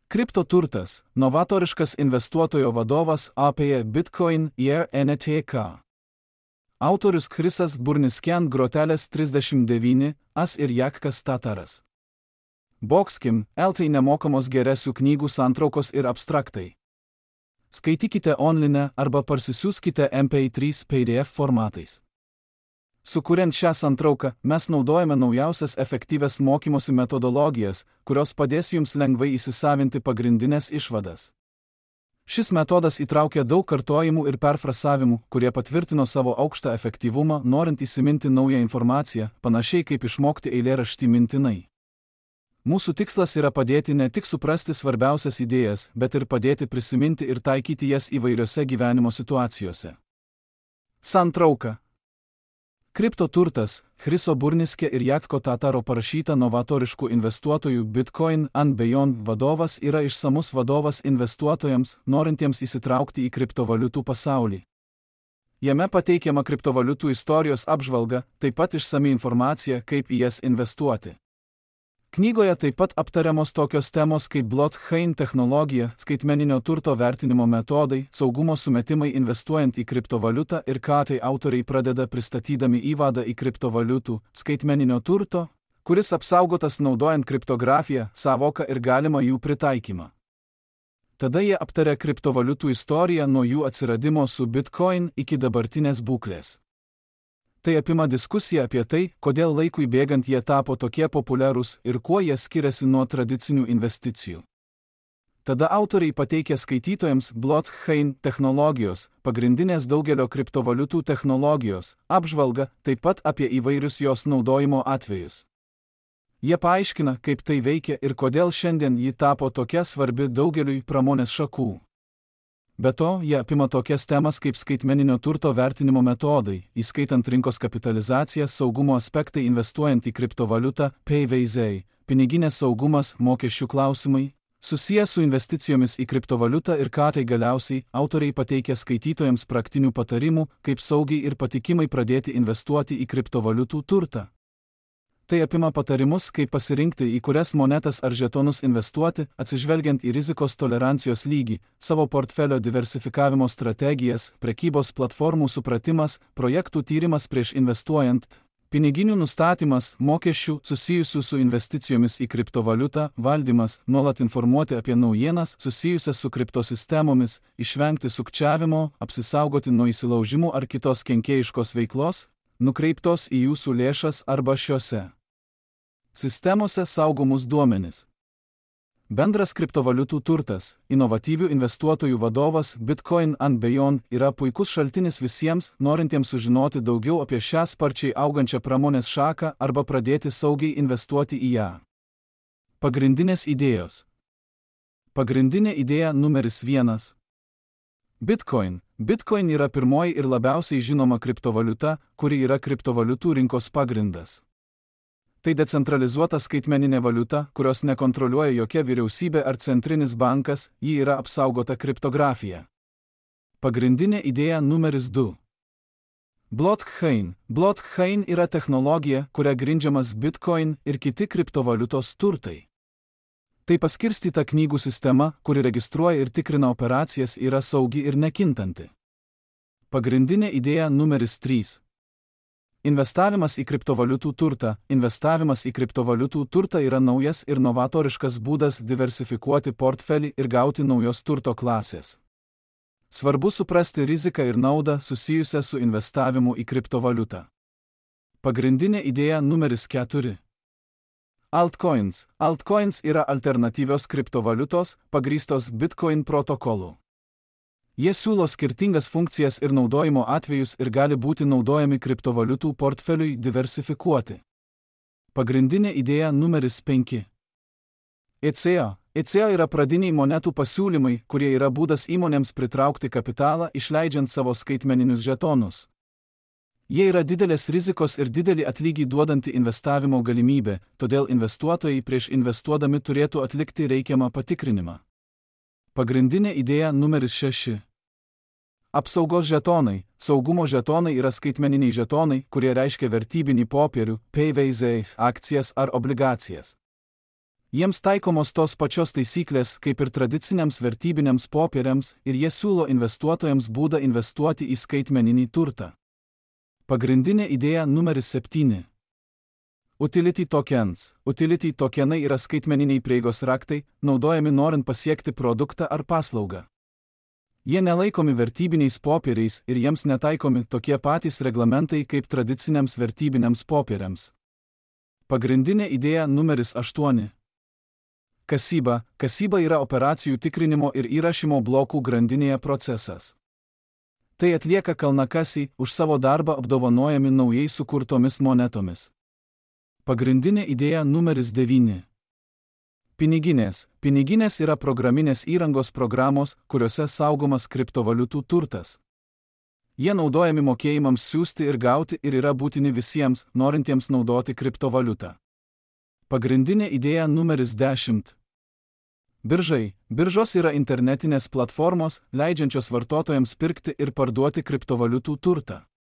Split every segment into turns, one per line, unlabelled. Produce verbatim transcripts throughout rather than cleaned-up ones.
Kriptoturtas – novatoriškas investuotojo vadovas apie Bitcoin ir N T K. Autorius Chrisas Burniskian grotelės trisdešimt devyni, as ir Jakkas Tataras. Boxkim, eltai nemokamos geresių knygų santraukos ir abstraktai. Skaitykite online arba parsisiųskite M P trys P D F formatais. Sukuriant šią santrauką, mes naudojame naujausias efektyvias mokymosi metodologijas, kurios padės jums lengvai įsisavinti pagrindinės išvadas. Šis metodas įtraukia daug kartojimų ir perfrasavimų, kurie patvirtino savo aukštą efektyvumą, norint įsiminti naują informaciją, panašiai kaip išmokti eilėraštį mintinai. Mūsų tikslas yra padėti ne tik suprasti svarbiausias idėjas, bet ir padėti prisiminti ir taikyti jas įvairiose gyvenimo situacijose. Santrauka. Kriptoturtas – Chriso Burniskio ir Jakko Tataro parašyta novatoriškų investuotojų Bitcoin and Beyond vadovas yra išsamus vadovas investuotojams, norintiems įsitraukti į kriptovaliutų pasaulį. Jame pateikiama kriptovaliutų istorijos apžvalga, taip pat išsami informacija, kaip į jas investuoti. Knygoje taip pat aptariamos tokios temos kaip blockchain technologija, skaitmeninio turto vertinimo metodai, saugumo sumetimai investuojant į kriptovaliutą ir ką tai autoriai pradeda pristatydami įvadą į kriptovaliutų, skaitmeninio turto, kuris apsaugotas naudojant kriptografiją, sąvoką ir galimą jų pritaikymą. Tada jie aptaria kriptovaliutų istoriją nuo jų atsiradimo su Bitcoin iki dabartinės būklės. Tai apima diskusiją apie tai, kodėl laikui bėgant jie tapo tokie populiarūs ir kuo jie skiriasi nuo tradicinių investicijų. Tada autoriai pateikia skaitytojams blockchain technologijos, pagrindinės daugelio kriptovaliutų technologijos, apžvalgą, taip pat apie įvairius jos naudojimo atvejus. Jie paaiškina, kaip tai veikia ir kodėl šiandien ji tapo tokia svarbi daugeliui pramonės šakų. Be to, jie apima tokias temas kaip skaitmeninio turto vertinimo metodai, įskaitant rinkos kapitalizaciją, saugumo aspektai investuojant į kriptovaliutą, P V Z, piniginės saugumas, mokesčių klausimai, susiję su investicijomis į kriptovaliutą ir ką tai galiausiai autoriai pateikia skaitytojams praktinių patarimų, kaip saugiai ir patikimai pradėti investuoti į kriptovaliutų turtą. Tai apima patarimus, kaip pasirinkti, į kurias monetas ar žetonus investuoti, atsižvelgiant į rizikos tolerancijos lygį, savo portfelio diversifikavimo strategijas, prekybos platformų supratimas, projektų tyrimas prieš investuojant, piniginių nustatymas, mokesčių susijusių su investicijomis į kriptovaliutą, valdymas, nuolat informuoti apie naujienas susijusias su kriptosistemomis, išvengti sukčiavimo, apsisaugoti nuo įsilaužimų ar kitos kenkėjiškos veiklos, nukreiptos į jūsų lėšas arba šiose sistemose saugomus duomenis. Bendras kriptovaliutų turtas, inovatyvių investuotojų vadovas Bitcoin and Beyond yra puikus šaltinis visiems, norintiems sužinoti daugiau apie šią sparčiai augančią pramonės šaką arba pradėti saugiai investuoti į ją. Pagrindinės idėjos. Pagrindinė idėja numeris vienas. Bitcoin. Bitcoin yra pirmoji ir labiausiai žinoma kriptovaliuta, kuri yra kriptovaliutų rinkos pagrindas. Tai decentralizuota skaitmeninė valiuta, kurios nekontroliuoja jokia vyriausybė ar centrinis bankas, ji yra apsaugota kriptografija. Pagrindinė idėja numeris du. Blockchain. Blockchain yra technologija, kuria grindžiamas Bitcoin ir kiti kriptovaliutos turtai. Tai paskirstyta knygų sistema, kuri registruoja ir tikrina operacijas, yra saugi ir nekintanti. Pagrindinė idėja numeris trys. Investavimas į kriptovaliutų turtą. Investavimas į kriptovaliutų turtą yra naujas ir novatoriškas būdas diversifikuoti portfelį ir gauti naujos turto klasės. Svarbu suprasti riziką ir naudą susijusią su investavimu į kriptovaliutą. Pagrindinė idėja numeris keturi. Altcoins. Altcoins yra alternatyvios kriptovaliutos, pagrįstos Bitcoin protokolu. Jie siūlo skirtingas funkcijas ir naudojimo atvejus ir gali būti naudojami kriptovaliutų portfeliui diversifikuoti. Pagrindinė idėja numeris penki. E C A. E C A yra pradiniai monetų pasiūlymai, kurie yra būdas įmonėms pritraukti kapitalą, išleidžiant savo skaitmeninius žetonus. Jie yra didelės rizikos ir didelį atlygį duodanti investavimo galimybė, todėl investuotojai prieš investuodami turėtų atlikti reikiamą patikrinimą. Pagrindinė idėja numeris šeši. Apsaugos žetonai. Saugumo žetonai yra skaitmeniniai žetonai, kurie reiškia vertybinį popierių, P V Z, akcijas ar obligacijas. Jiems taikomos tos pačios taisyklės kaip ir tradiciniams vertybiniams popieriams ir jie siūlo investuotojams būdą investuoti į skaitmeninį turtą. Pagrindinė idėja numeris septyni. Utility tokens. Utility tokenai yra skaitmeniniai prieigos raktai, naudojami norint pasiekti produktą ar paslaugą. Jie nelaikomi vertybiniais popieriais ir jiems netaikomi tokie patys reglamentai kaip tradiciniams vertybiniams popieriams. Pagrindinė idėja numeris aštuoni. Kasyba. Kasyba yra operacijų tikrinimo ir įrašymo blokų grandinėje procesas. Tai atlieka kalnakasiai, už savo darbą apdovanojami naujai sukurtomis monetomis. Pagrindinė idėja numeris devyni. Piniginės. Piniginės yra programinės įrangos programos, kuriuose saugomas kriptovaliutų turtas. Jie naudojami mokėjimams siųsti ir gauti ir yra būtini visiems, norintiems naudoti kriptovaliutą. Pagrindinė idėja numeris dešimt. Biržai. Biržos yra internetinės platformos, leidžiančios vartotojams pirkti ir parduoti kriptovaliutų turtą.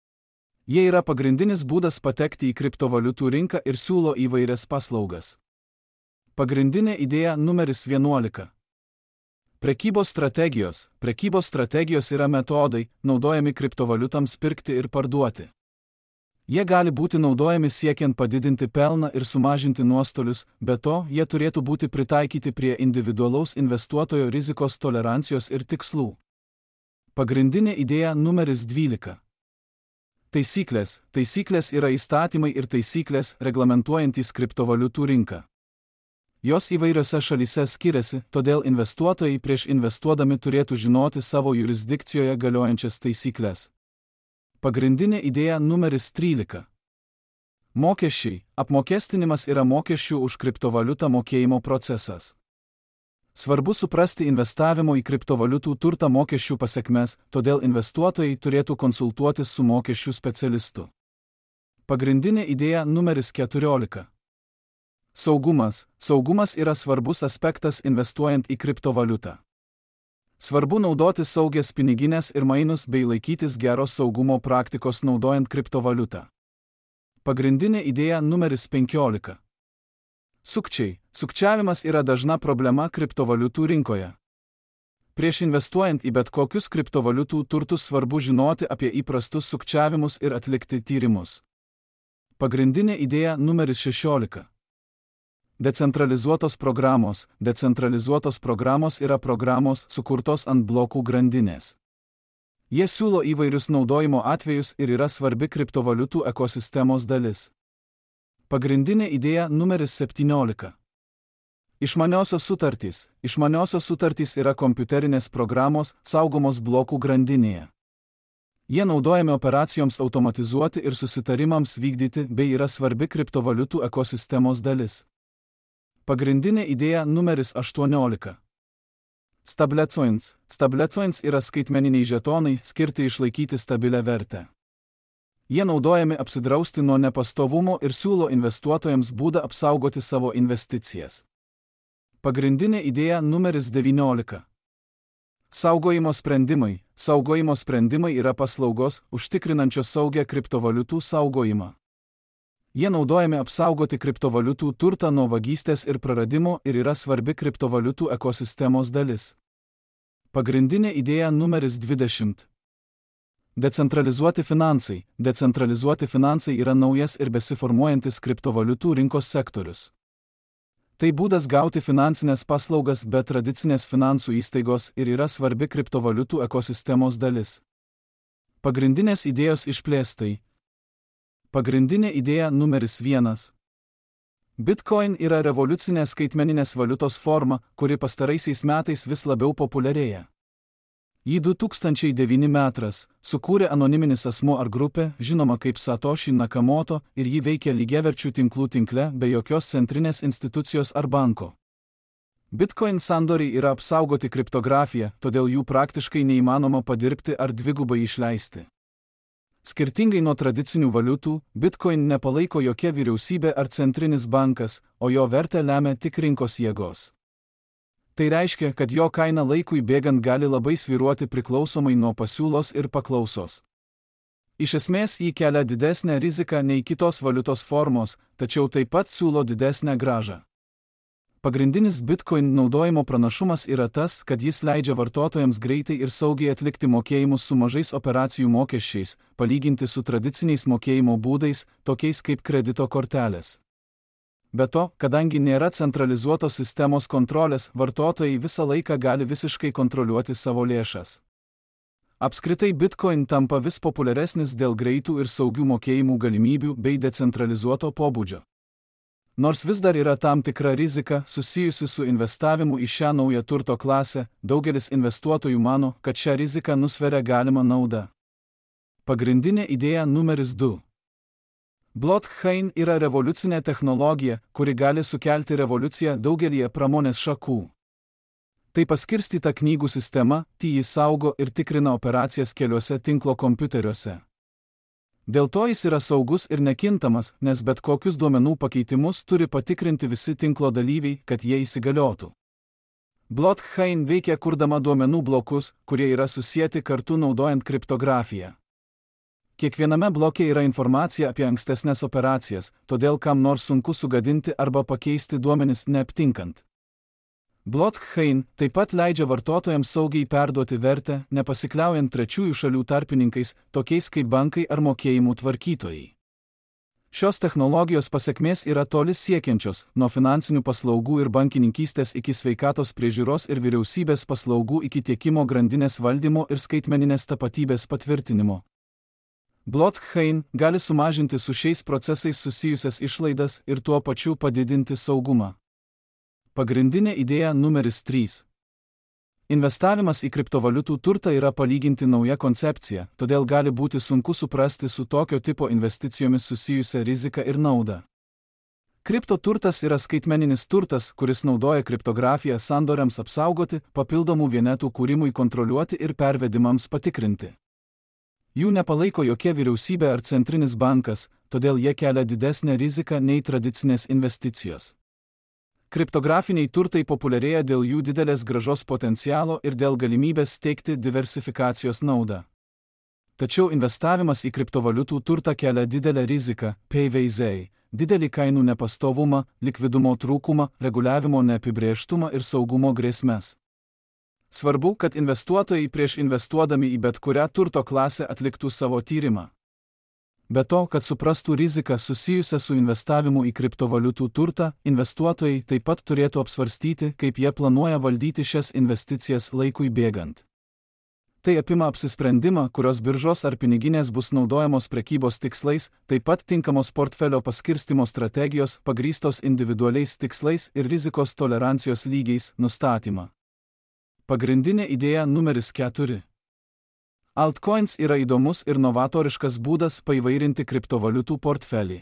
Jie yra pagrindinis būdas patekti į kriptovaliutų rinką ir siūlo įvairias paslaugas. Pagrindinė idėja numeris vienuolika. Prekybos strategijos. Prekybos strategijos yra metodai, naudojami kriptovaliutams pirkti ir parduoti. Jie gali būti naudojami siekiant padidinti pelną ir sumažinti nuostolius, be to, jie turėtų būti pritaikyti prie individualaus investuotojo rizikos tolerancijos ir tikslų. Pagrindinė idėja numeris dvylika. Taisyklės. Taisyklės yra įstatymai ir taisyklės, reglamentuojantys kriptovaliutų rinką. Jos įvairiose šalyse skiriasi, todėl investuotojai prieš investuodami turėtų žinoti savo jurisdikcijoje galiojančias taisyklės. Pagrindinė idėja numeris trylika. Mokesčiai. Apmokestinimas yra mokesčių už kriptovaliutą mokėjimo procesas. Svarbu suprasti investavimo į kriptovaliutų turtą mokesčių pasekmes, todėl investuotojai turėtų konsultuotis su mokesčių specialistu. Pagrindinė idėja numeris keturiolika. Saugumas. Saugumas yra svarbus aspektas investuojant į kriptovaliutą. Svarbu naudoti saugias piniginės ir mainus bei laikytis geros saugumo praktikos naudojant kriptovaliutą. Pagrindinė idėja numeris penkiolika. Sukčiai. Sukčiavimas yra dažna problema kriptovaliutų rinkoje. Prieš investuojant į bet kokius kriptovaliutų turtus svarbu žinoti apie įprastus sukčiavimus ir atlikti tyrimus. Pagrindinė idėja numeris šešiolika. Decentralizuotos programos. Decentralizuotos programos yra programos sukurtos ant blokų grandinės. Jie siūlo įvairius naudojimo atvejus ir yra svarbi kriptovaliutų ekosistemos dalis. Pagrindinė idėja numeris septyniolika. Išmaniosios sutartys. Išmaniosios sutartys yra kompiuterinės programos, saugomos blokų grandinėje. Jie naudojami operacijoms automatizuoti ir susitarimams vykdyti bei yra svarbi kriptovaliutų ekosistemos dalis. Pagrindinė idėja numeris aštuoniolika. Stablecoins. Stablecoins yra skaitmeniniai žetonai, skirti išlaikyti stabilę vertę. Jie naudojami apsidrausti nuo nepastovumo ir siūlo investuotojams būdą apsaugoti savo investicijas. Pagrindinė idėja numeris devyniolika. Saugojimo sprendimai. Saugojimo sprendimai yra paslaugos, užtikrinančios saugią kriptovaliutų saugojimą. Jie naudojami apsaugoti kriptovaliutų turtą nuo vagystės ir praradimo ir yra svarbi kriptovaliutų ekosistemos dalis. Pagrindinė idėja numeris dvidešimt. Decentralizuoti finansai. Decentralizuoti finansai yra naujas ir besiformuojantis kriptovaliutų rinkos sektorius. Tai būdas gauti finansinės paslaugas be tradicinės finansų įstaigos ir yra svarbi kriptovaliutų ekosistemos dalis. Pagrindinės idėjos išplėstai. Pagrindinė idėja numeris vienas. Bitcoin yra revoliucinė skaitmeninės valiutos forma, kuri pastaraisiais metais vis labiau populiarėja. Jį du tūkstančiai devyni metais sukūrė anoniminis asmuo ar grupė, žinoma kaip Satoshi Nakamoto, ir jį veikia lygiaverčių tinklų tinkle be jokios centrinės institucijos ar banko. Bitcoin sandoriai yra apsaugoti kriptografija, todėl jų praktiškai neįmanoma padirbti ar dvigubai išleisti. Skirtingai nuo tradicinių valiutų, Bitcoin nepalaiko jokia vyriausybė ar centrinis bankas, o jo vertę lemia tik rinkos jėgos. Tai reiškia, kad jo kaina laikui bėgant gali labai svyruoti priklausomai nuo pasiūlos ir paklausos. Iš esmės jį kelia didesnę riziką nei kitos valiutos formos, tačiau taip pat siūlo didesnę grąžą. Pagrindinis Bitcoin naudojimo pranašumas yra tas, kad jis leidžia vartotojams greitai ir saugiai atlikti mokėjimus su mažais operacijų mokesčiais, palyginti su tradiciniais mokėjimo būdais, tokiais kaip kredito kortelės. Be to, kadangi nėra centralizuotos sistemos kontrolės, vartotojai visą laiką gali visiškai kontroliuoti savo lėšas. Apskritai Bitcoin tampa vis populiaresnis dėl greitų ir saugių mokėjimų galimybių bei decentralizuoto pobūdžio. Nors vis dar yra tam tikra rizika susijusi su investavimu į šią naują turto klasę, daugelis investuotojų mano, kad šią riziką nusveria galima nauda. Pagrindinė idėja numeris du. Blockchain yra revoliucinė technologija, kuri gali sukelti revoliuciją daugelyje pramonės šakų. Tai paskirstyta knygų sistema, tai jį saugo ir tikrina operacijas keliuose tinklo kompiuteriuose. Dėl to jis yra saugus ir nekintamas, nes bet kokius duomenų pakeitimus turi patikrinti visi tinklo dalyviai, kad jie įsigaliotų. Blockchain veikia kurdama duomenų blokus, kurie yra susieti kartu naudojant kriptografiją. Kiekviename bloke yra informacija apie ankstesnes operacijas, todėl kam nors sunku sugadinti arba pakeisti duomenis neaptinkant. Blockchain taip pat leidžia vartotojams saugiai perduoti vertę, nepasikliaujant trečiųjų šalių tarpininkais, tokiais kaip bankai ar mokėjimų tvarkytojai. Šios technologijos pasekmės yra toli siekiančios, nuo finansinių paslaugų ir bankininkystės iki sveikatos priežiūros ir vyriausybės paslaugų iki tiekimo grandinės valdymo ir skaitmeninės tapatybės patvirtinimo. Blockchain gali sumažinti su šiais procesais susijusias išlaidas ir tuo pačiu padidinti saugumą. Pagrindinė idėja numeris trys. Investavimas į kriptovaliutų turtą yra palyginti nauja koncepcija, todėl gali būti sunku suprasti su tokio tipo investicijomis susijusią riziką ir naudą. Kriptoturtas yra skaitmeninis turtas, kuris naudoja kriptografiją sandoriams apsaugoti, papildomų vienetų kūrimui kontroliuoti ir pervedimams patikrinti. Jų nepalaiko jokia vyriausybė ar centrinis bankas, todėl jie kelia didesnę riziką nei tradicinės investicijos. Kriptografiniai turtai populiarėja dėl jų didelės grąžos potencialo ir dėl galimybės teikti diversifikacijos naudą. Tačiau investavimas į kriptovaliutų turtą kelia didelę riziką, P V Z, didelį kainų nepastovumą, likvidumo trūkumą, reguliavimo neapibrėžtumą ir saugumo grėsmes. Svarbu, kad investuotojai prieš investuodami į bet kurią turto klasę atliktų savo tyrimą. Be to, kad suprastų riziką susijusią su investavimu į kriptovaliutų turtą, investuotojai taip pat turėtų apsvarstyti, kaip jie planuoja valdyti šias investicijas laikui bėgant. Tai apima apsisprendimą, kurios biržos ar piniginės bus naudojamos prekybos tikslais, taip pat tinkamos portfelio paskirstymo strategijos, pagrįstos individualiais tikslais ir rizikos tolerancijos lygiais nustatymą. Pagrindinė idėja numeris keturi. Altcoins yra įdomus ir novatoriškas būdas paįvairinti kriptovaliutų portfelį.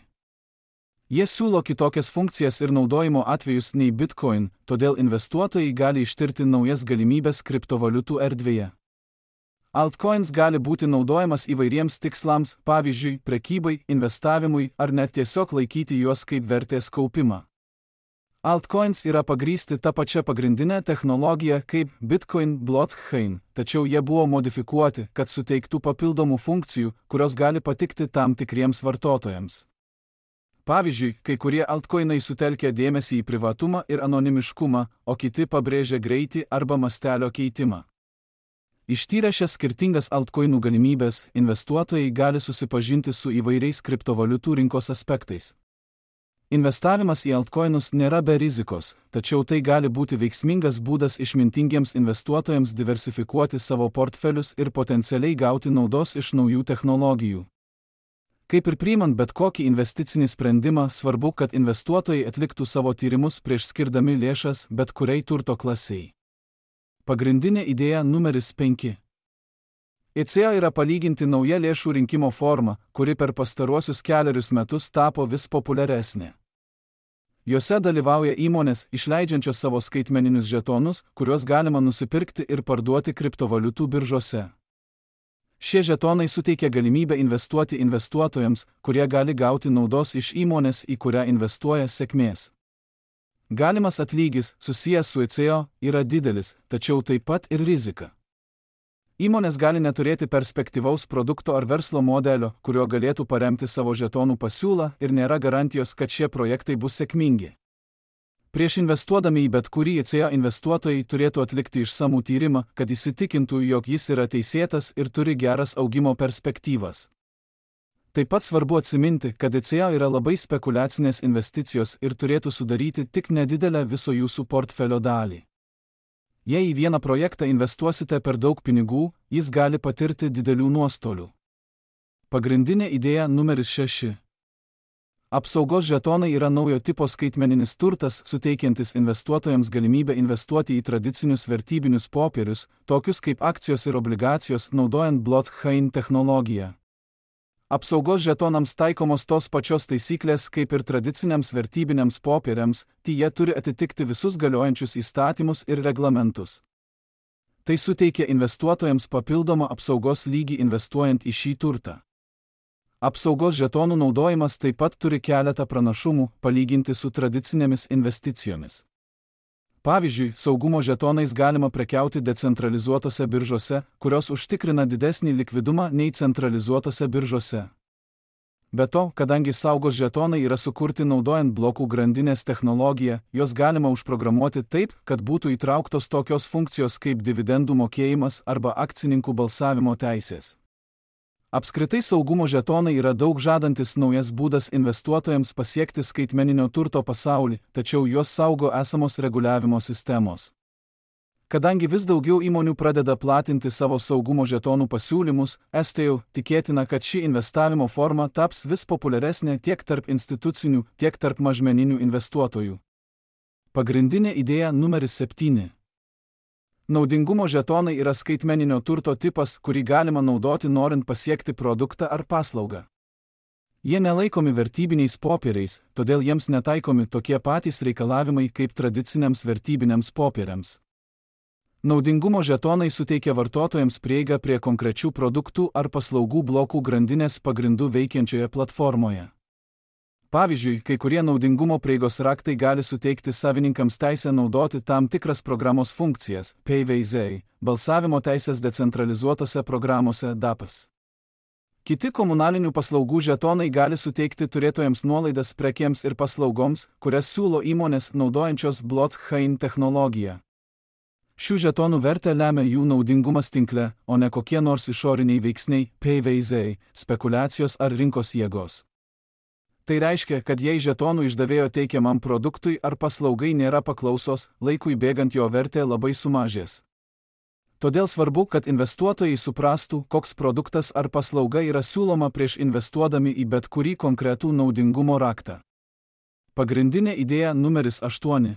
Jie siūlo kitokias funkcijas ir naudojimo atvejus nei Bitcoin, todėl investuotojai gali ištirti naujas galimybės kriptovaliutų erdvėje. Altcoins gali būti naudojamas įvairiems tikslams, pavyzdžiui, prekybai, investavimui ar net tiesiog laikyti juos kaip vertės kaupimą. Altcoins yra pagrįsti tą pačią pagrindinę technologiją kaip Bitcoin blockchain, tačiau jie buvo modifikuoti, kad suteiktų papildomų funkcijų, kurios gali patikti tam tikriems vartotojams. Pavyzdžiui, kai kurie altcoinai sutelkia dėmesį į privatumą ir anonimiškumą, o kiti pabrėžia greitį arba mastelio keitimą. Ištyrę šias skirtingas altcoinų galimybės, investuotojai gali susipažinti su įvairiais kriptovaliutų rinkos aspektais. Investavimas į altcoinus nėra be rizikos, tačiau tai gali būti veiksmingas būdas išmintingiems investuotojams diversifikuoti savo portfelius ir potencialiai gauti naudos iš naujų technologijų. Kaip ir priimant bet kokį investicinį sprendimą, svarbu, kad investuotojai atliktų savo tyrimus prieš skirdami lėšas bet kuriai turto klasiai. Pagrindinė idėja numeris penki. E C A yra palyginti nauja lėšų rinkimo forma, kuri per pastaruosius kelerius metus tapo vis populiaresnė. Jose dalyvauja įmonės, išleidžiančios savo skaitmeninius žetonus, kuriuos galima nusipirkti ir parduoti kriptovaliutų biržose. Šie žetonai suteikia galimybę investuoti investuotojams, kurie gali gauti naudos iš įmonės, į kurią investuoja sėkmės. Galimas atlygis, susijęs su E C A, yra didelis, tačiau taip pat ir rizika. Įmonės gali neturėti perspektyvaus produkto ar verslo modelio, kurio galėtų paremti savo žetonų pasiūlą ir nėra garantijos, kad šie projektai bus sėkmingi. Prieš investuodami į bet kurį I C A investuotojai turėtų atlikti išsamų tyrimą, kad įsitikintų, jog jis yra teisėtas ir turi geras augimo perspektyvas. Taip pat svarbu atsiminti, kad I C A yra labai spekuliacinės investicijos ir turėtų sudaryti tik nedidelę viso jūsų portfelio dalį. Jei į vieną projektą investuosite per daug pinigų, jis gali patirti didelių nuostolių. Pagrindinė idėja numeris šeši. Apsaugos žetonai yra naujo tipo skaitmeninis turtas, suteikiantis investuotojams galimybę investuoti į tradicinius vertybinius popierius, tokius kaip akcijos ir obligacijos, naudojant blockchain technologiją. Apsaugos žetonams taikomos tos pačios taisyklės kaip ir tradiciniams vertybiniams popieriams, tai jie turi atitikti visus galiojančius įstatymus ir reglamentus. Tai suteikia investuotojams papildomą apsaugos lygį investuojant į šį turtą. Apsaugos žetonų naudojimas taip pat turi keletą pranašumų, palyginti su tradicinėmis investicijomis. Pavyzdžiui, saugumo žetonais galima prekiauti decentralizuotose biržose, kurios užtikrina didesnį likvidumą nei centralizuotose biržose. Be to, kadangi saugos žetonai yra sukurti naudojant blokų grandinės technologiją, jos galima užprogramuoti taip, kad būtų įtrauktos tokios funkcijos kaip dividendų mokėjimas arba akcininkų balsavimo teisės. Apskritai saugumo žetonai yra daug žadantis naujas būdas investuotojams pasiekti skaitmeninio turto pasaulį, tačiau juos saugo esamos reguliavimo sistemos. Kadangi vis daugiau įmonių pradeda platinti savo saugumo žetonų pasiūlymus, estijau tikėtina, kad ši investavimo forma taps vis populiaresnė tiek tarp institucinių, tiek tarp mažmeninių investuotojų. Pagrindinė idėja numeris septyni. Naudingumo žetonai yra skaitmeninio turto tipas, kurį galima naudoti norint pasiekti produktą ar paslaugą. Jie nelaikomi vertybiniais popieriais, todėl jiems netaikomi tokie patys reikalavimai kaip tradiciniams vertybiniams popieriams. Naudingumo žetonai suteikia vartotojams prieigą prie konkrečių produktų ar paslaugų blokų grandinės pagrindų veikiančioje platformoje. Pavyzdžiui, kai kurie naudingumo prieigos raktai gali suteikti savininkams teisę naudoti tam tikras programos funkcijas, P V Z, balsavimo teisės decentralizuotose programose D A P S. Kiti komunalinių paslaugų žetonai gali suteikti turėtojams nuolaidas prekėms ir paslaugoms, kurias siūlo įmonės naudojančios blockchain technologiją. Šių žetonų vertę lemia jų naudingumas tinkle, o ne kokie nors išoriniai veiksniai, P V Z, spekulacijos ar rinkos jėgos. Tai reiškia, kad jei žetonų išdavėjo teikiamam produktui ar paslaugai nėra paklausos, laikui bėgant jo vertė labai sumažės. Todėl svarbu, kad investuotojai suprastų, koks produktas ar paslauga yra siūloma prieš investuodami į bet kurį konkretų naudingumo raktą. Pagrindinė idėja numeris aštuoni.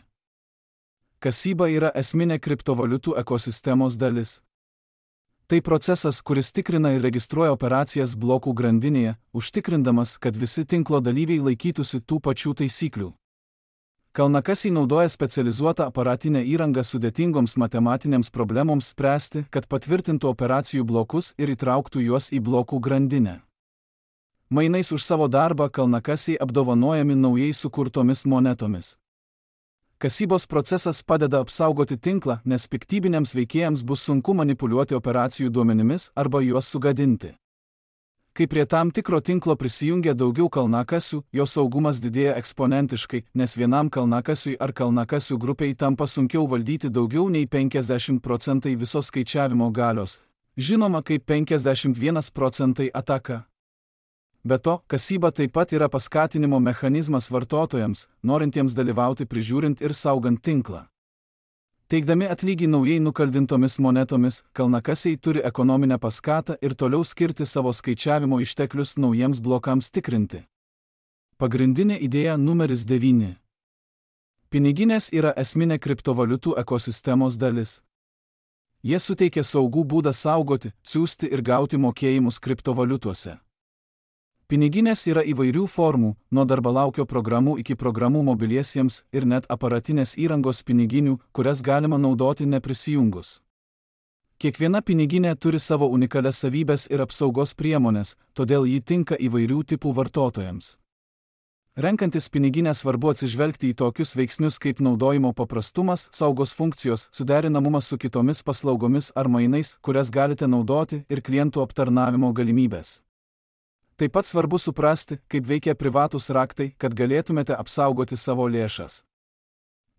Kasyba yra esminė kriptovaliutų ekosistemos dalis. Tai procesas, kuris tikrina ir registruoja operacijas blokų grandinėje, užtikrindamas, kad visi tinklo dalyviai laikytųsi tų pačių taisyklių. Kalnakasiai naudoja specializuotą aparatinę įrangą sudėtingoms matematinėms problemoms spręsti, kad patvirtintų operacijų blokus ir įtrauktų juos į blokų grandinę. Mainais už savo darbą kalnakasiai apdovanojami naujai sukurtomis monetomis. Kasybos procesas padeda apsaugoti tinklą, nes piktybiniams veikėjams bus sunku manipuliuoti operacijų duomenimis arba juos sugadinti. Kai prie tam tikro tinklo prisijungia daugiau kalnakasių, jo saugumas didėja eksponentiškai, nes vienam kalnakasiui ar kalnakasių grupiai tampa sunkiau valdyti daugiau nei penkiasdešimt procentų visos skaičiavimo galios, žinoma kaip penkiasdešimt vienas procentas ataka. Be to, kasyba taip pat yra paskatinimo mechanizmas vartotojams, norintiems dalyvauti prižiūrint ir saugant tinklą. Teikdami atlygį naujai nukaldintomis monetomis, kalnakasiai turi ekonominę paskatą ir toliau skirti savo skaičiavimo išteklius naujiems blokams tikrinti. Pagrindinė idėja numeris devyni. Piniginės yra esminė kriptovaliutų ekosistemos dalis. Jie suteikia saugų būdą saugoti, siųsti ir gauti mokėjimus kriptovaliutuose. Piniginės yra įvairių formų, nuo darbalaukio programų iki programų mobiliesiems ir net aparatinės įrangos piniginių, kurias galima naudoti neprisijungus. Kiekviena piniginė turi savo unikalias savybes ir apsaugos priemonės, todėl ji tinka įvairių tipų vartotojams. Renkantis piniginę svarbu atsižvelgti į tokius veiksnius kaip naudojimo paprastumas, saugos funkcijos, suderinamumas su kitomis paslaugomis ar mainais, kurias galite naudoti, ir klientų aptarnavimo galimybės. Taip pat svarbu suprasti, kaip veikia privatūs raktai, kad galėtumėte apsaugoti savo lėšas.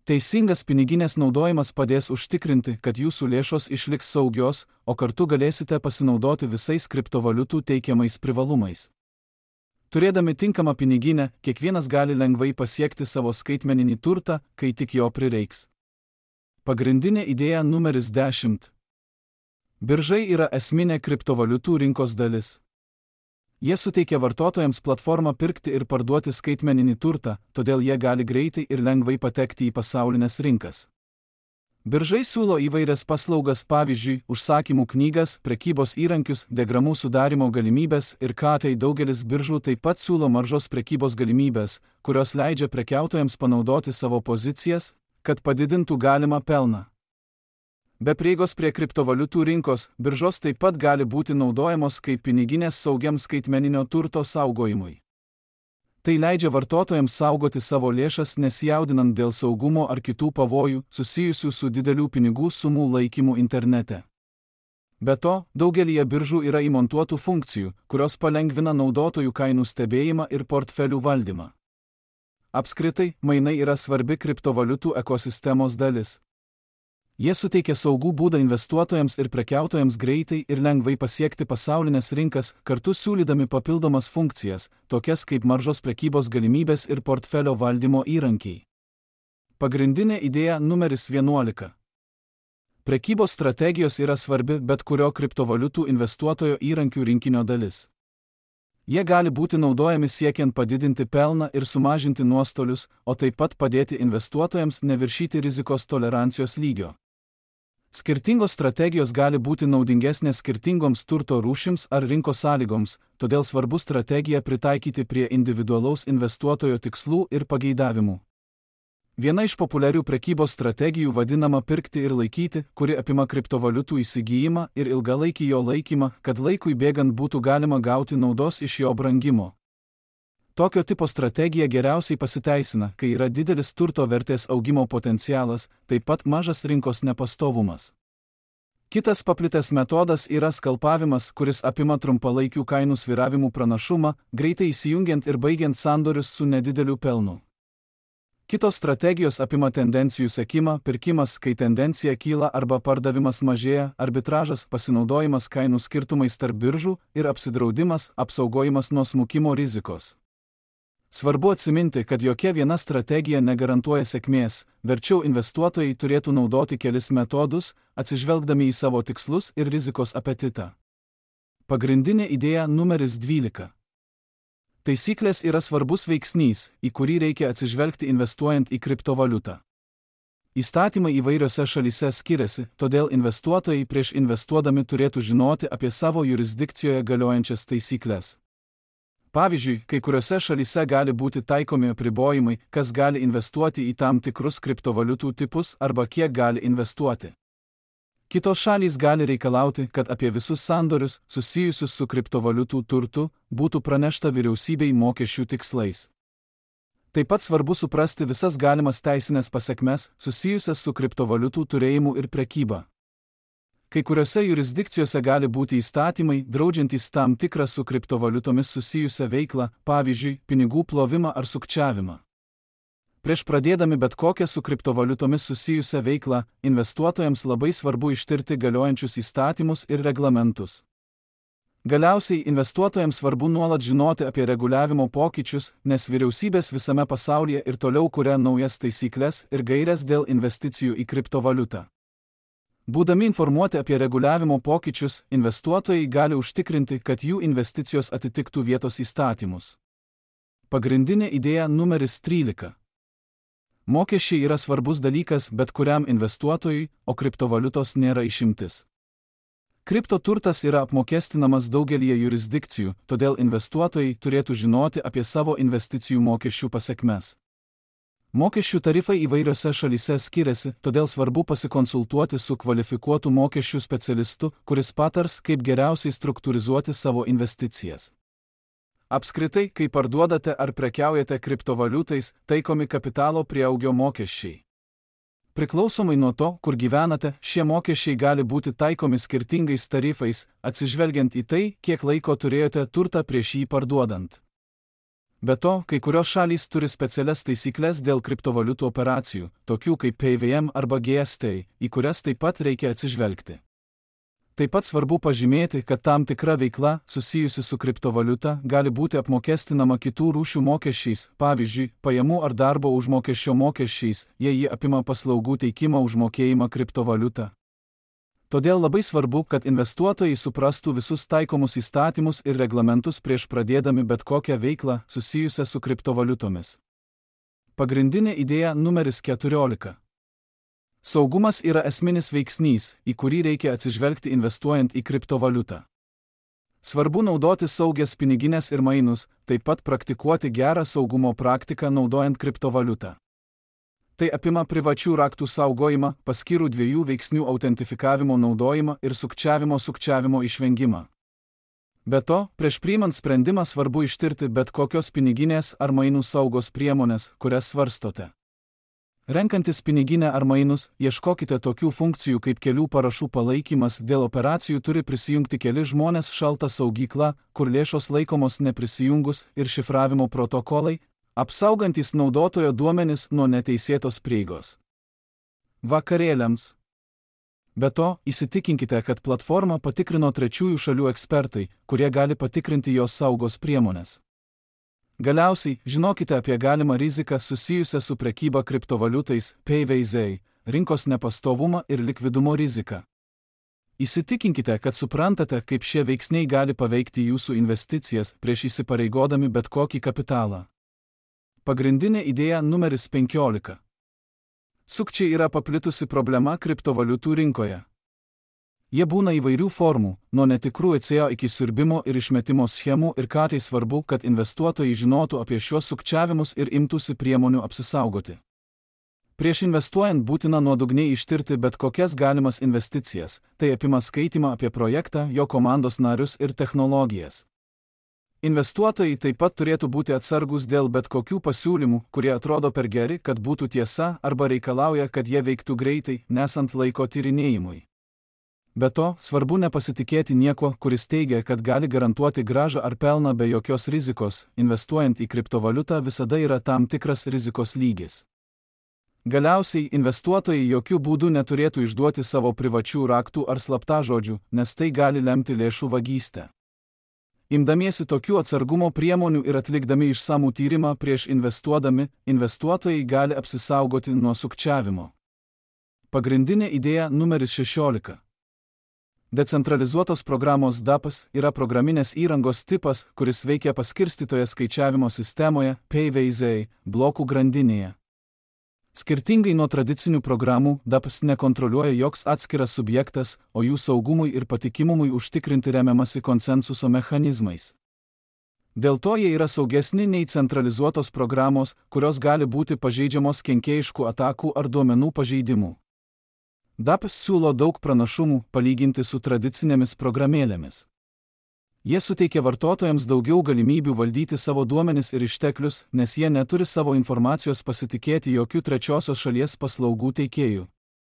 Teisingas piniginės naudojimas padės užtikrinti, kad jūsų lėšos išliks saugios, o kartu galėsite pasinaudoti visais kriptovaliutų teikiamais privalumais. Turėdami tinkamą piniginę, kiekvienas gali lengvai pasiekti savo skaitmeninį turtą, kai tik jo prireiks. Pagrindinė idėja numeris dešimt. Biržai yra esminė kriptovaliutų rinkos dalis. Jie suteikia vartotojams platformą pirkti ir parduoti skaitmeninį turtą, todėl jie gali greitai ir lengvai patekti į pasaulinės rinkas. Biržai siūlo įvairias paslaugas, pavyzdžiui, užsakymų knygas, prekybos įrankius, diagramų sudarimo galimybės ir ką tai daugelis biržų taip pat siūlo maržos prekybos galimybės, kurios leidžia prekiautojams panaudoti savo pozicijas, kad padidintų galimą pelną. Be prieigos prie kriptovaliutų rinkos, biržos taip pat gali būti naudojamos kaip piniginės saugiam skaitmeninio turto saugojimui. Tai leidžia vartotojams saugoti savo lėšas nesijaudinant dėl saugumo ar kitų pavojų susijusių su didelių pinigų sumų laikymu internete. Be to, daugelyje biržų yra įmontuotų funkcijų, kurios palengvina naudotojų kainų stebėjimą ir portfelių valdymą. Apskritai, mainai yra svarbi kriptovaliutų ekosistemos dalis. Jie suteikia saugų būdą investuotojams ir prekiautojams greitai ir lengvai pasiekti pasaulinės rinkas, kartu siūlydami papildomas funkcijas, tokias kaip maržos prekybos galimybės ir portfelio valdymo įrankiai. Pagrindinė idėja numeris vienuolika. Prekybos strategijos yra svarbi bet kurio kriptovaliutų investuotojo įrankių rinkinio dalis. Jie gali būti naudojami siekiant padidinti pelną ir sumažinti nuostolius, o taip pat padėti investuotojams neviršyti rizikos tolerancijos lygio. Skirtingos strategijos gali būti naudingesnės skirtingoms turto rūšims ar rinkos sąlygoms, todėl svarbu strategiją pritaikyti prie individualaus investuotojo tikslų ir pageidavimų. Viena iš populiarių prekybos strategijų vadinama pirkti ir laikyti, kuri apima kriptovaliutų įsigijimą ir ilgalaikį jo laikymą, kad laikui bėgant būtų galima gauti naudos iš jo brangimo. Tokio tipo strategija geriausiai pasiteisina, kai yra didelis turto vertės augimo potencialas, taip pat mažas rinkos nepastovumas. Kitas paplitęs metodas yra skalpavimas, kuris apima trumpalaikių kainų svyravimų pranašumą, greitai įsijungiant ir baigiant sandorius su nedideliu pelnu. Kitos strategijos apima tendencijų sekimą, pirkimas, kai tendencija kyla arba pardavimas mažėja, arbitražas, pasinaudojimas kainų skirtumais tarp biržų ir apsidraudimas, apsaugojimas nuo smukimo rizikos. Svarbu atsiminti, kad jokia viena strategija negarantuoja sėkmės, verčiau investuotojai turėtų naudoti kelis metodus, atsižvelgdami į savo tikslus ir rizikos apetitą. Pagrindinė idėja numeris dvylika. Taisyklės yra svarbus veiksnys, į kurį reikia atsižvelgti investuojant į kriptovaliutą. Įstatymai įvairiose šalyse skiriasi, todėl investuotojai prieš investuodami turėtų žinoti apie savo jurisdikcijoje galiojančias taisyklės. Pavyzdžiui, kai kuriuose šalyse gali būti taikomi apribojimai, kas gali investuoti į tam tikrus kriptovaliutų tipus arba kiek gali investuoti. Kitos šalys gali reikalauti, kad apie visus sandorius, susijusius su kriptovaliutų turtu, būtų pranešta vyriausybei mokesčių tikslais. Taip pat svarbu suprasti visas galimas teisinės pasekmes, susijusias su kriptovaliutų turėjimu ir prekyba. Kai kuriuose jurisdikcijose gali būti įstatymai, draudžiantys tam tikrą su kriptovaliutomis susijusią veiklą, pavyzdžiui, pinigų plovimą ar sukčiavimą. Prieš pradėdami bet kokią su kriptovaliutomis susijusią veiklą, investuotojams labai svarbu ištirti galiojančius įstatymus ir reglamentus. Galiausiai, investuotojams svarbu nuolat žinoti apie reguliavimo pokyčius, nes vyriausybės visame pasaulyje ir toliau kuria naujas taisyklės ir gaires dėl investicijų į kriptovaliutą. Būdami informuoti apie reguliavimo pokyčius, investuotojai gali užtikrinti, kad jų investicijos atitiktų vietos įstatymus. Pagrindinė idėja numeris trylika. Mokesčiai yra svarbus dalykas bet kuriam investuotojui, o kriptovaliutos nėra išimtis. Kriptoturtas yra apmokestinamas daugelyje jurisdikcijų, todėl investuotojai turėtų žinoti apie savo investicijų mokesčių pasekmes. Mokesčių tarifai įvairiose šalyse skiriasi, todėl svarbu pasikonsultuoti su kvalifikuotu mokesčių specialistu, kuris patars, kaip geriausiai struktūrizuoti savo investicijas. Apskritai, kai parduodate ar prekiaujate kriptovaliutais, taikomi kapitalo prieaugio mokesčiai. Priklausomai nuo to, kur gyvenate, šie mokesčiai gali būti taikomi skirtingais tarifais, atsižvelgiant į tai, kiek laiko turėjote turtą prieš jį parduodant. Be to, kai kurios šalys turi specialias taisyklės dėl kriptovaliutų operacijų, tokių kaip P V M arba G S T, į kurias taip pat reikia atsižvelgti. Taip pat svarbu pažymėti, kad tam tikra veikla, susijusi su kriptovaliuta, gali būti apmokestinama kitų rūšių mokesčiais, pavyzdžiui, pajamų ar darbo užmokesčio mokesčiais, jei ji apima paslaugų teikimo užmokėjimą kriptovaliutą. Todėl labai svarbu, kad investuotojai suprastų visus taikomus įstatymus ir reglamentus prieš pradėdami bet kokią veiklą susijusią su kriptovaliutomis. Pagrindinė idėja numeris keturiolika. Saugumas yra esminis veiksnys, į kurį reikia atsižvelgti investuojant į kriptovaliutą. Svarbu naudoti saugias piniginės ir mainus, taip pat praktikuoti gerą saugumo praktiką naudojant kriptovaliutą. Tai apima privačių raktų saugojimą, paskirų dviejų veiksnių autentifikavimo naudojimą ir sukčiavimo sukčiavimo išvengimą. Be to, prieš priimant sprendimą svarbu ištirti bet kokios piniginės ar mainų saugos priemonės, kurias svarstote. Renkantis piniginę ar mainus, ieškokite tokių funkcijų kaip kelių parašų palaikymas, dėl operacijų turi prisijungti keli žmonės, šalta saugykla, kur lėšos laikomos neprisijungus, ir šifravimo protokolai, apsaugantys naudotojo duomenis nuo neteisėtos prieigos. Vakarėliams. Be to, įsitikinkite, kad platformą patikrino trečiųjų šalių ekspertai, kurie gali patikrinti jos saugos priemonės. Galiausiai, žinokite apie galimą riziką susijusią su prekyba kriptovaliutais, P V Z, rinkos nepastovumą ir likvidumo riziką. Įsitikinkite, kad suprantate, kaip šie veiksniai gali paveikti jūsų investicijas prieš įsipareigodami bet kokį kapitalą. Pagrindinė idėja numeris penkiolika. Sukčiai yra paplitusi problema kriptovaliutų rinkoje. Jie būna įvairių formų, nuo netikrų E C A iki siurbimo ir išmetimo schemų, ir kartais svarbu, kad investuotojai žinotų apie šios sukčiavimus ir imtųsi priemonių apsisaugoti. Prieš investuojant būtina nuodugniai ištirti bet kokias galimas investicijas, tai apima skaitymą apie projektą, jo komandos narius ir technologijas. Investuotojai taip pat turėtų būti atsargus dėl bet kokių pasiūlymų, kurie atrodo per geri, kad būtų tiesa, arba reikalauja, kad jie veiktų greitai, nesant laiko tyrinėjimui. Be to, svarbu nepasitikėti nieko, kuris teigia, kad gali garantuoti grąžą ar pelną be jokios rizikos. Investuojant į kriptovaliutą visada yra tam tikras rizikos lygis. Galiausiai, investuotojai jokių būdų neturėtų išduoti savo privačių raktų ar slaptažodžių, nes tai gali lemti lėšų vagystę. Imdamiesi tokių atsargumo priemonių ir atlikdami išsamų tyrimą prieš investuodami, investuotojai gali apsisaugoti nuo sukčiavimo. Pagrindinė idėja numeris šešiolika. Decentralizuotos programos D A P S yra programinės įrangos tipas, kuris veikia paskirstytoje skaičiavimo sistemoje, P V Z, blokų grandinėje. Skirtingai nuo tradicinių programų, D A P S nekontroliuoja joks atskiras subjektas, o jų saugumui ir patikimumui užtikrinti remiamasi konsensuso mechanizmais. Dėl to jie yra saugesni nei centralizuotos programos, kurios gali būti pažeidžiamos kenkėjiškų atakų ar duomenų pažeidimų. D A P S siūlo daug pranašumų palyginti su tradicinėmis programėlėmis. Jie suteikia vartotojams daugiau galimybių valdyti savo duomenis ir išteklius, nes jie neturi savo informacijos pasitikėti jokių trečiosios šalies paslaugų teikėjų.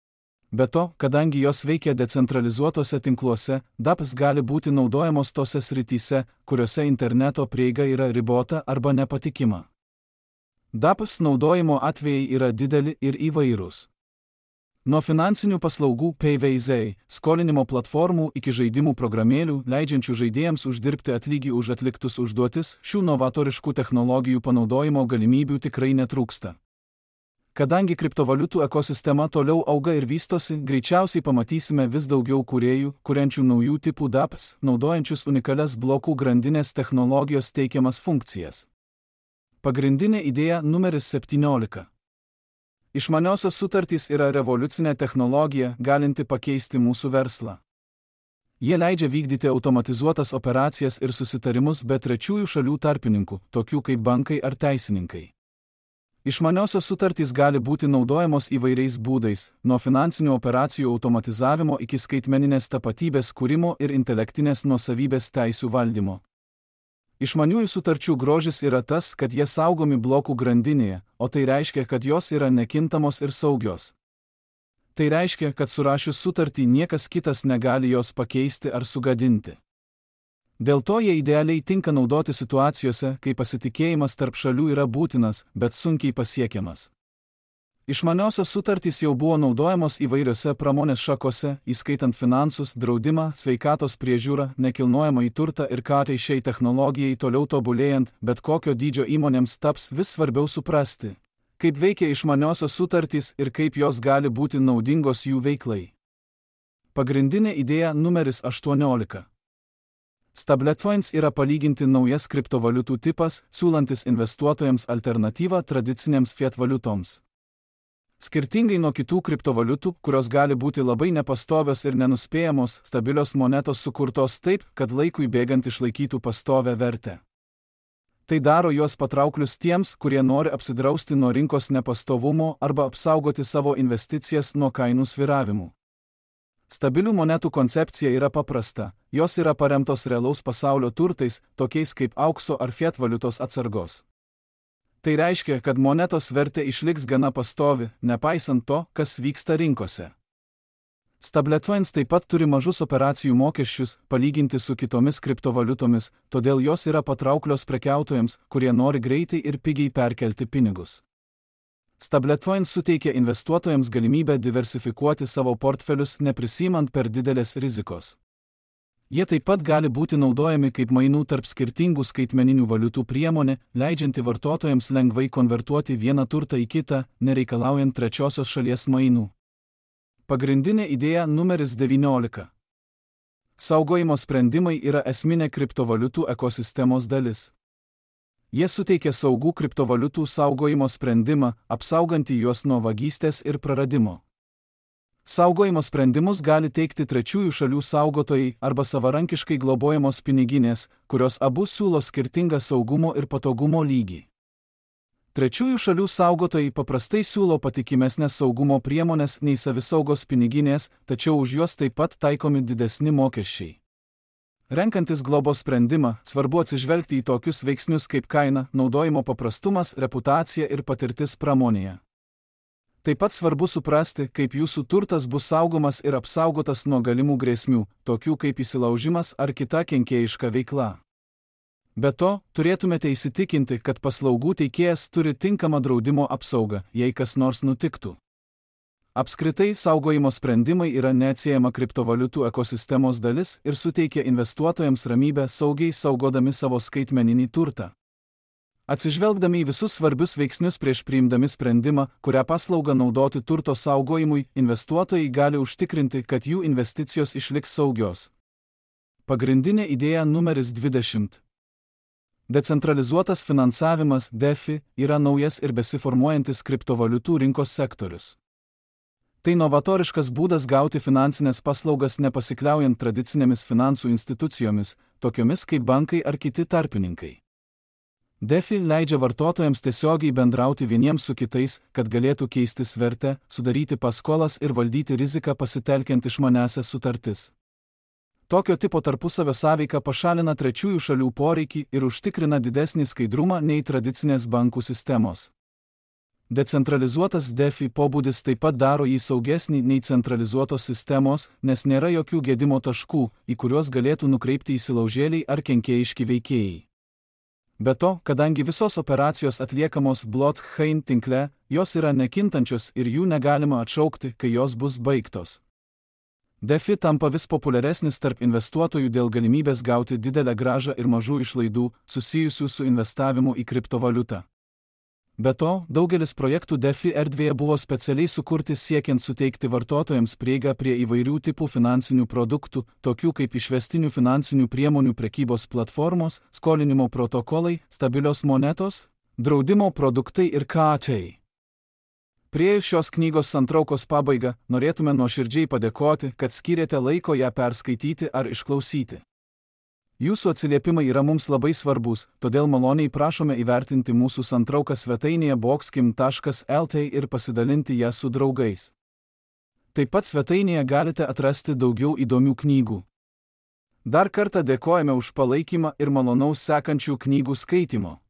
Be to, kadangi jos veikia decentralizuotose tinkluose, D A P S gali būti naudojamos tose srityse, kuriuose interneto prieiga yra ribota arba nepatikima. D A P S naudojimo atvejai yra dideli ir įvairūs. Nuo finansinių paslaugų P V Z, skolinimo platformų iki žaidimų programėlių, leidžiančių žaidėjams uždirbti atlygį už atliktus užduotis, šių novatoriškų technologijų panaudojimo galimybių tikrai netrūksta. Kadangi kriptovaliutų ekosistema toliau auga ir vystosi, greičiausiai pamatysime vis daugiau kūrėjų, kuriančių naujų tipų D A P S, naudojančius unikalias blokų grandinės technologijos teikiamas funkcijas. Pagrindinė idėja numeris septyniolika. Išmaniosios sutartys yra revoliucinė technologija, galinti pakeisti mūsų verslą. Jie leidžia vykdyti automatizuotas operacijas ir susitarimus be trečiųjų šalių tarpininkų, tokių kaip bankai ar teisininkai. Išmaniosios sutartys gali būti naudojamos įvairiais būdais, nuo finansinių operacijų automatizavimo iki skaitmeninės tapatybės kūrimo ir intelektinės nuosavybės teisių valdymo. Išmaniųjų sutarčių grožis yra tas, kad jie saugomi blokų grandinėje, o tai reiškia, kad jos yra nekintamos ir saugios. Tai reiškia, kad surašius sutartį niekas kitas negali jos pakeisti ar sugadinti. Dėl to jie idealiai tinka naudoti situacijose, kai pasitikėjimas tarp šalių yra būtinas, bet sunkiai pasiekiamas. Išmaniosios sutartys jau buvo naudojamos įvairiose pramonės šakose, įskaitant finansus, draudimą, sveikatos priežiūrą, nekilnojamąjį turtą ir ką tai šiai technologijai toliau tobulėjant, bet kokio dydžio įmonėms taps vis svarbiau suprasti, kaip veikia išmaniosios sutartys ir kaip jos gali būti naudingos jų veiklai. Pagrindinė idėja numeris aštuoniolika. Stablecoins yra palyginti naujas kriptovaliutų tipas, siūlantis investuotojams alternatyvą tradicinėms fiat valiutoms. Skirtingai nuo kitų kriptovaliutų, kurios gali būti labai nepastovios ir nenuspėjamos, stabilios monetos sukurtos taip, kad laikui bėgant išlaikytų pastovią vertę. Tai daro juos patrauklius tiems, kurie nori apsidrausti nuo rinkos nepastovumo arba apsaugoti savo investicijas nuo kainų svyravimų. Stabilių monetų koncepcija yra paprasta, jos yra paremtos realaus pasaulio turtais, tokiais kaip aukso ar fiat valiutos atsargos. Tai reiškia, kad monetos vertė išliks gana pastovi, nepaisant to, kas vyksta rinkose. Stablecoins taip pat turi mažus operacijų mokesčius, palyginti su kitomis kriptovaliutomis, todėl jos yra patrauklios prekiautojams, kurie nori greitai ir pigiai perkelti pinigus. Stablecoins suteikia investuotojams galimybę diversifikuoti savo portfelius, neprisimant per didelės rizikos. Jie taip pat gali būti naudojami kaip mainų tarp skirtingų skaitmeninių valiutų priemonė, leidžianti vartotojams lengvai konvertuoti vieną turtą į kitą, nereikalaujant trečiosios šalies mainų. Pagrindinė idėja numeris devyniolika. Saugojimo sprendimai yra esminė kriptovaliutų ekosistemos dalis. Jie suteikia saugų kriptovaliutų saugojimo sprendimą, apsaugantį juos nuo vagystės ir praradimo. Saugojimo sprendimus gali teikti trečiųjų šalių saugotojai arba savarankiškai globojamos piniginės, kurios abu siūlo skirtingą saugumo ir patogumo lygį. Trečiųjų šalių saugotojai paprastai siūlo patikimesnės saugumo priemonės nei savisaugos piniginės, tačiau už juos taip pat taikomi didesni mokesčiai. Renkantis globos sprendimą, svarbu atsižvelgti į tokius veiksnius kaip kaina, naudojimo paprastumas, reputacija ir patirtis pramonėje. Taip pat svarbu suprasti, kaip jūsų turtas bus saugomas ir apsaugotas nuo galimų grėsmių, tokių kaip įsilaužimas ar kita kenkėjiška veikla. Be to, turėtumėte įsitikinti, kad paslaugų teikėjas turi tinkamą draudimo apsaugą, jei kas nors nutiktų. Apskritai, saugojimo sprendimai yra neatsiejama kriptovaliutų ekosistemos dalis ir suteikia investuotojams ramybę saugiai saugodami savo skaitmeninį turtą. Atsižvelgdami į visus svarbius veiksnius prieš priimdami sprendimą, kurią paslaugą naudoti turto saugojimui, investuotojai gali užtikrinti, kad jų investicijos išliks saugios. Pagrindinė idėja numeris dvidešimt. Decentralizuotas finansavimas D E F I yra naujas ir besiformuojantis kriptovaliutų rinkos sektorius. Tai novatoriškas būdas gauti finansinės paslaugas nepasikliaujant tradicinėmis finansų institucijomis, tokiomis kaip bankai ar kiti tarpininkai. D E F I leidžia vartotojams tiesiogiai bendrauti vieniems su kitais, kad galėtų keistis vertę, sudaryti paskolas ir valdyti riziką pasitelkiant išmaniąsias sutartis. Tokio tipo tarpusavio sąveika pašalina trečiųjų šalių poreikį ir užtikrina didesnį skaidrumą nei tradicinės bankų sistemos. Decentralizuotas D E F I pobūdis taip pat daro jį saugesnį nei centralizuotos sistemos, nes nėra jokių gedimo taškų, į kuriuos galėtų nukreipti įsilaužėliai ar kenkėjiški veikėjai. Be to, kadangi visos operacijos atliekamos blockchain tinkle, jos yra nekintančios ir jų negalima atšaukti, kai jos bus baigtos. D E F I tampa vis populiaresnis tarp investuotojų dėl galimybės gauti didelę grąžą ir mažų išlaidų, susijusių su investavimu į kriptovaliutą. Be to, daugelis projektų D E F I erdvėje buvo specialiai sukurti siekiant suteikti vartotojams prieigą prie įvairių tipų finansinių produktų, tokių kaip išvestinių finansinių priemonių prekybos platformos, skolinimo protokolai, stabilios monetos, draudimo produktai ir kitai. Priėjus šios knygos santraukos pabaigą, norėtume nuoširdžiai padėkoti, kad skyrėte laiko ją perskaityti ar išklausyti. Jūsų atsiliepimai yra mums labai svarbus, todėl maloniai prašome įvertinti mūsų santrauką svetainėje boxkim taškas el t ir pasidalinti ją su draugais. Taip pat svetainėje galite atrasti daugiau įdomių knygų. Dar kartą dėkojame už palaikymą ir malonaus sekančių knygų skaitimo.